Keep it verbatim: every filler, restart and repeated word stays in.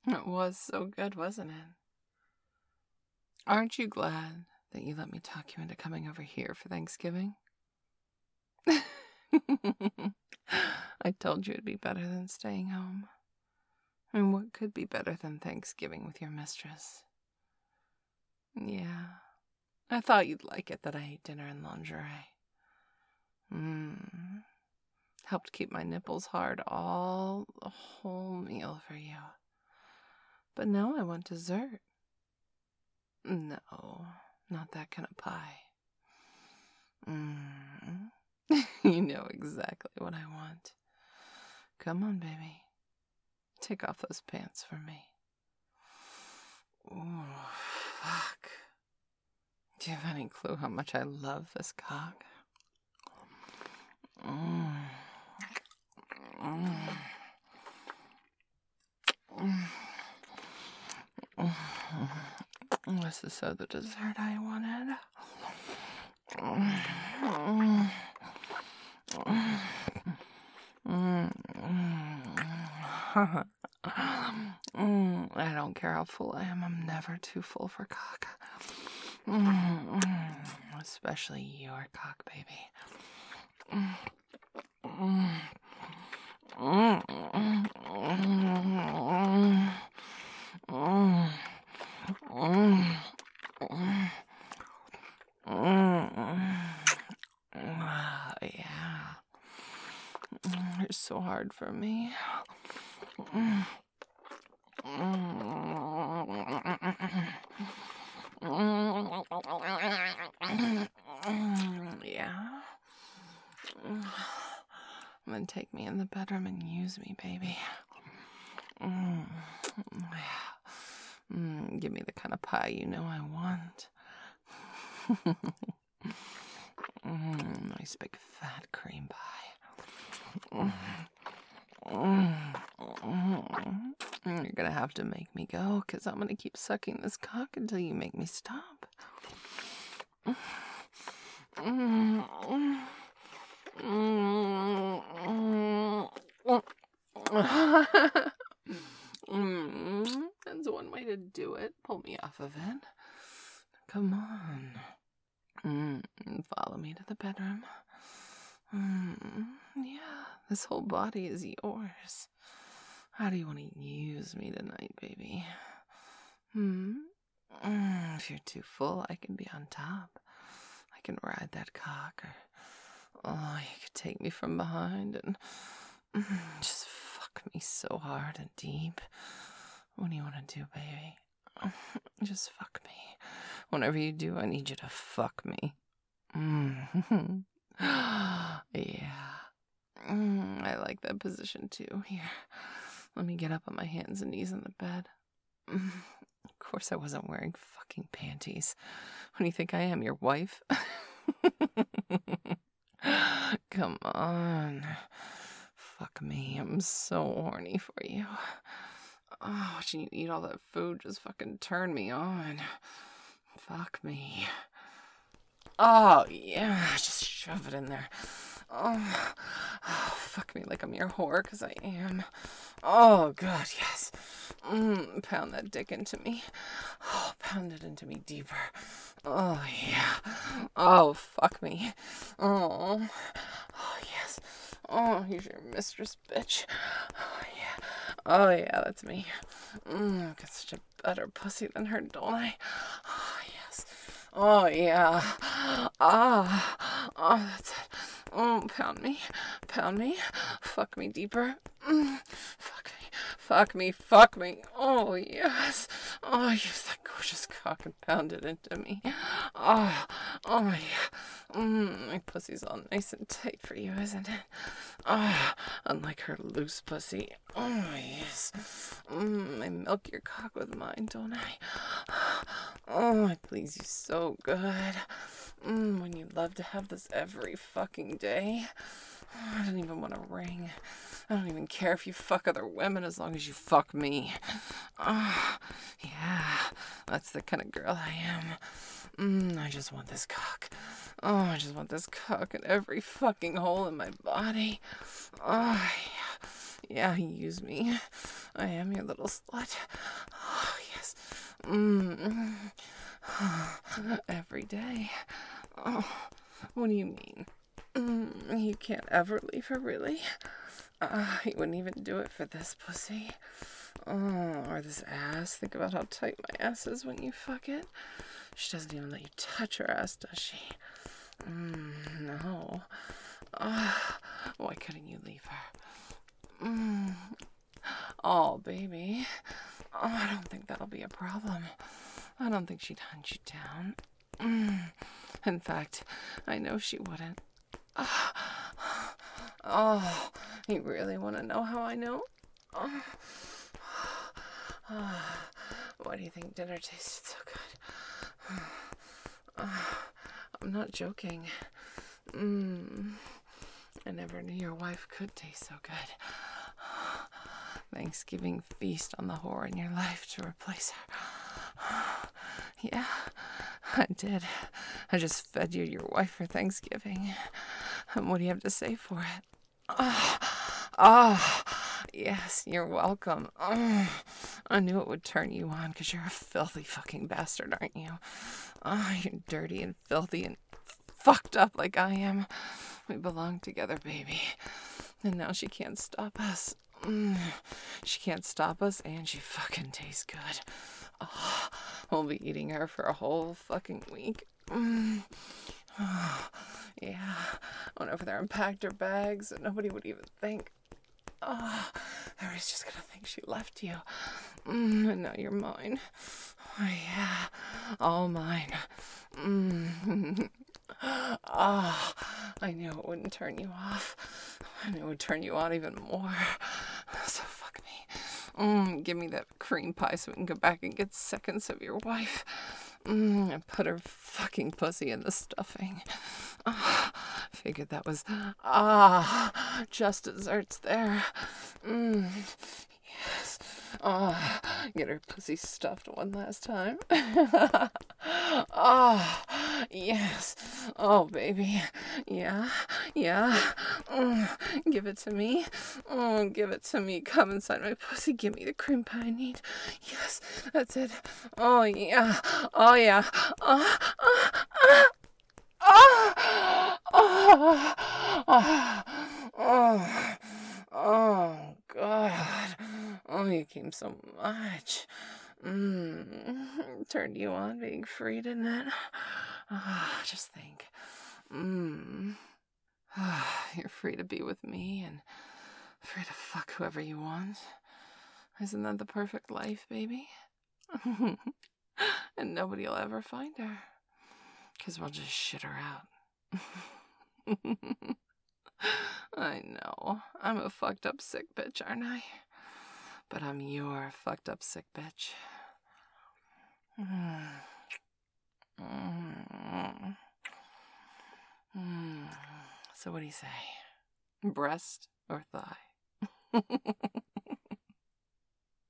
It was so good, wasn't it? Aren't you glad that you let me talk you into coming over here for Thanksgiving? I told you it'd be better than staying home. And what could be better than Thanksgiving with your mistress? Yeah, I thought you'd like it that I ate dinner in lingerie. Mmm. Helped keep my nipples hard all the whole meal for you. But now I want dessert. No, not that kind of pie. Mmm. You know exactly what I want. Come on, baby. Take off those pants for me. Ooh, fuck. Do you have any clue how much I love this cock? Mm. Mm. Mm. This is so the dessert I wanted. Mm. Mm. Mm. I don't care how full I am. I'm never too full for cock. Mm. Especially your cock, baby. Mm. Mm. Mm. Mm. Mm. Mm. Mm. Uh, yeah. You're so hard for me. Mm. Yeah. Then take me in the bedroom and use me, baby. Mm. Mm. Give me the kind of pie you know I want. Mm. Nice big fat cream pie. Mm. Mm. You're gonna have to make me go, because I'm gonna keep sucking this cock until you make me stop. Mm. Mm. That's one way to do it. Pull me off of it. Come on. Mm. Follow me to the bedroom. Mm. Yeah, this whole body is yours. How do you want to use me tonight, baby? Hmm? Mm. If you're too full, I can be on top. I can ride that cock, or oh, you could take me from behind and mm, just fuck me so hard and deep. What do you want to do, baby? Just fuck me. Whenever you do, I need you to fuck me. Mm. Yeah. Mm, I like that position too. Here, let me get up on my hands and knees in the bed. Mm. Of course I wasn't wearing fucking panties. What do you think I am, your wife? Come on. Fuck me, I'm so horny for you. Oh, watching you eat all that food just fucking turned me on. Fuck me. Oh, yeah, just shove it in there. Oh, oh fuck me like I'm your whore, because I am. Oh, God, yes. Mm, pound that dick into me. Oh, pound it into me deeper. Oh, yeah. Oh, fuck me. Oh, oh yes. Oh, he's your mistress, bitch. Oh, yeah. Oh, yeah, that's me. Mm, I've got such a better pussy than her, don't I? Oh, yes. Oh, yeah. Ah. Oh, that's it. Oh, pound me. Pound me. Fuck me deeper. Mm, fuck me. Fuck me. Fuck me. Oh, yes. Oh, use that gorgeous cock and pound it into me. Oh, oh, yeah. Mm, my pussy's all nice and tight for you, isn't it? Oh, unlike her loose pussy. Oh, yes. Mm, I milk your cock with mine, don't I? Oh, I please you so good. Mm, when you love to have this every fucking day. Oh, I don't even want a ring. I don't even care if you fuck other women as long as you fuck me. Oh, yeah, that's the kind of girl I am. Mm, I just want this cock. Oh, I just want this cock in every fucking hole in my body. Oh, yeah. Yeah, use me. I am your little slut. Oh, yes. Mm. Every day. Oh, what do you mean? Mm, you can't ever leave her, really? Uh, you wouldn't even do it for this pussy. Oh, or this ass. Think about how tight my ass is when you fuck it. She doesn't even let you touch her ass, does she? Mm, no. Oh, why couldn't you leave her? Mm. Oh, baby. Oh, I don't think that'll be a problem. I don't think she'd hunt you down. Mm. In fact, I know she wouldn't. Oh, oh, you really want to know how I know? Oh. Oh. Why do you think dinner tasted so good? Oh. I'm not joking. Mm. I never knew your wife could taste so good. Thanksgiving feast on the whore in your life to replace her. Yeah, I did. I just fed you your wife for Thanksgiving. And what do you have to say for it? Oh, oh yes, you're welcome. Oh, I knew it would turn you on because you're a filthy fucking bastard, aren't you? Oh, you're dirty and filthy and fucked up like I am. We belong together, baby. And now she can't stop us. Mm. She can't stop us, and she fucking tastes good. Oh, we'll be eating her for a whole fucking week. Mm. Oh, yeah. I went over there and packed her bags, and nobody would even think. Oh, everybody's just gonna think she left you. Mm, and now you're mine. Oh, yeah. All mine. Mm. Oh, I knew it wouldn't turn you off. I knew it would turn you on even more. So fuck me. Mm, give me that cream pie so we can go back and get seconds of your wife. Mm, and put her fucking pussy in the stuffing. Ah, figured that was, ah, just desserts there. Mm, yes. Oh, get her pussy stuffed one last time. Oh, yes. Oh, baby. Yeah, yeah. Mm, give it to me. Oh, give it to me. Come inside my pussy. Give me the cream pie I need. Yes, that's it. Oh, yeah. Oh, yeah. Oh, oh, oh. Oh, oh, oh, oh, oh, God. Oh, you came so much. Mm, turned you on being free, didn't it? Oh, just think. Mm. Oh, you're free to be with me and free to fuck whoever you want. Isn't that the perfect life, baby? And nobody will ever find her. Because we'll just shit her out. I know. I'm a fucked up sick bitch, aren't I? But I'm your fucked up sick bitch. Mm. Mm. Mm. So what do you say? Breast or thigh?